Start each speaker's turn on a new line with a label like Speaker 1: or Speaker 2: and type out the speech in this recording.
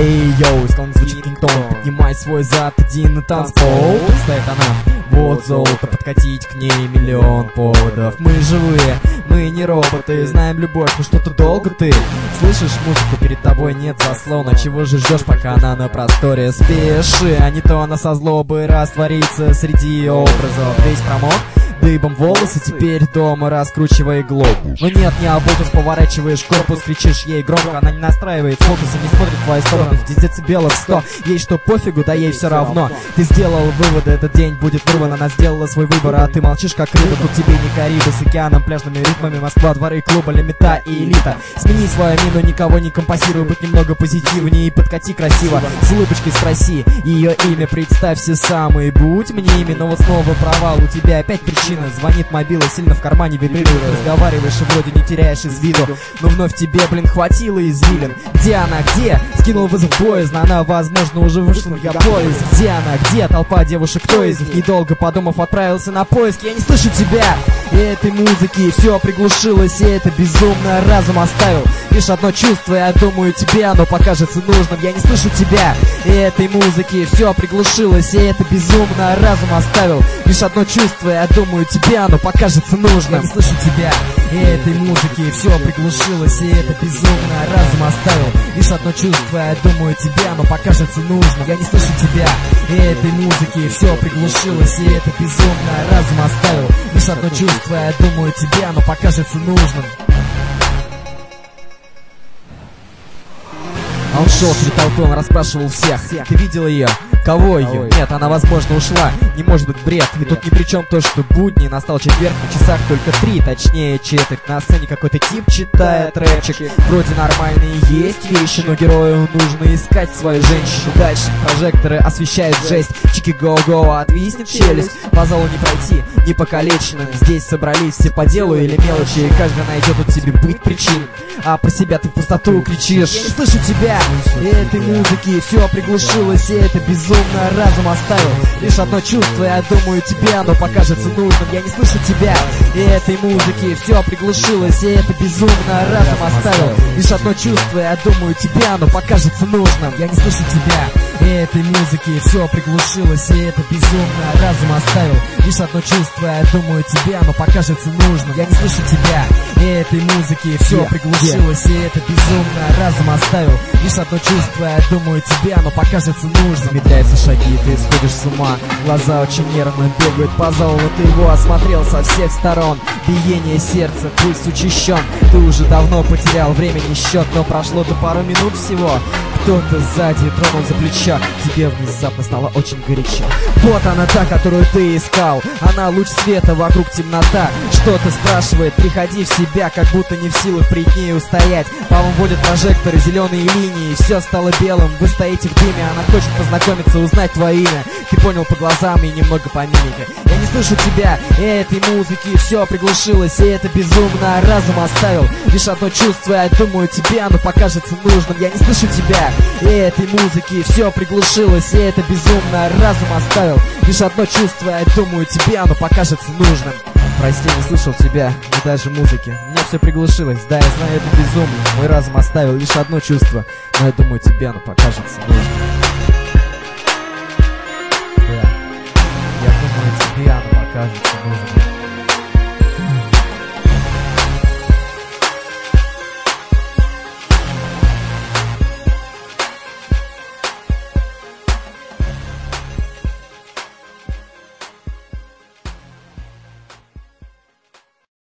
Speaker 1: Эй, йоу, скон звучит кингтон. Поднимай свой зад, иди на танцпол. Стоит она, вот золото, подкатить к ней миллион поводов. Мы живые, мы не роботы, знаем любовь, но что-то долго ты слышишь музыку, перед тобой нет заслона. Чего же ждешь, пока она на просторе? Спеши, а не то она со злобы растворится среди образов. Весь промок, дыбом волосы, теперь дома раскручивай глобус. Но нет, не обутус, поворачиваешь корпус, кричишь ей громко. Она не настраивает фокусы, не смотрит в твою сторону. 10 децибелов 100, ей что пофигу, да ей все равно. Ты сделал выводы, этот день будет вырван. Она сделала свой выбор, а ты молчишь как рыба. Тут тебе не Карибы с океаном, пляжными ритмами. Москва, дворы, клуба, лимита и элита. Смени свою мину, никого не компасируй. Будь немного позитивнее и подкати красиво. С улыбочкой спроси ее имя, представься сам и будь мнимый. Но вот снова провал, у тебя опять причина. Звонит мобила, сильно в кармане вибрирует. Разговариваешь и вроде не теряешь из виду, но вновь тебе, блин, хватило извилин. Где она, где? Скинул вызов боязно, она, возможно, уже вышла в мегаполис. Где она, где? Толпа девушек, кто из них? Недолго подумав, отправился на поиски. Я не слышу тебя и этой музыки, все приглушилось, и это безумно разум оставил. Лишь одно чувство, я думаю, тебе оно покажется нужным. Я не слышу тебя и этой музыки, все приглушилось, и это безумно разум оставил. Лишь одно чувство, я думаю, тебе оно покажется нужным. Я не слышу тебя и этой музыки, все приглушилось, и это безумно разум оставил. Лишь одно чувство, я думаю, тебе оно покажется нужным. Я не слышу тебя и этой музыки, все приглушилось, и это безумно разум оставил. Лишь одно чувство, я думаю, тебе оно покажется нужным. А он шел среди толпы, он расспрашивал всех. Ты видел ее? Кого ее? Нет, она, возможно, ушла. Не может быть бред. И тут ни при чем то, что будни. Настал четверг, на часах только 3, точнее четверть. На сцене какой-то тип читает рэпчик. Вроде нормальные есть вещи, но герою нужно искать свою женщину. Дальше прожекторы освещают жесть. Чики-го-го, отвиснет челюсть. По залу не пройти, не покалеченным. Здесь собрались все по делу или мелочи, и каждый найдет у тебя быть причин. А про себя ты в пустоту кричишь. Я не слышу тебя и этой музыки, все приглушилось, и это безумно разум оставил. Лишь одно чувство, я думаю, тебе оно покажется нужным. Я не слышу тебя и этой музыки, все приглушилось, и это безумно разум оставил. Лишь одно чувство, я думаю, тебе оно покажется нужным. Я не слышу тебя и этой музыки, все приглушилось, и это безумно разум оставил. Лишь одно чувство, я думаю, тебе оно покажется нужным. Я не слышу тебя и этой музыки, все приглушилось, и это безумно разум оставил. Лишь одно чувство, я думаю, тебе оно покажется нужным. Замедляются шаги, ты сходишь с ума. Глаза очень нервно бегают по залу, но ты его осмотрел со всех сторон. Биение сердца, пульс учащен. Ты уже давно потерял времени счет, но прошло-то пару минут всего. Кто-то сзади тронул за плечо, тебе внезапно стало очень горячо. Вот она та, которую ты искал. Она луч света, вокруг темнота. Что-то спрашивает, приходи в себя, как будто не в силах перед ней устоять. По вам водят прожекторы, зеленые линии, все стало белым, вы стоите в дыме. Она хочет познакомиться, узнать твое имя. Ты понял по глазам и немного по мимике. Я не слышу тебя и этой музыки, все приглушилось, и это безумно разум оставил. Лишь одно чувство, я думаю, тебе оно покажется нужным. Я не слышу тебя и этой музыки, все приглушилось, и это безумно разум оставил. Лишь одно чувство, я думаю, тебе оно покажется нужным. Прости, не слышал тебя, ни даже музыки. Мне все приглушилось, да, я знаю, это безумно. Мой разум оставил лишь одно чувство, но я думаю, тебе оно покажется нужным. Да, я думаю, тебе оно покажется нужным.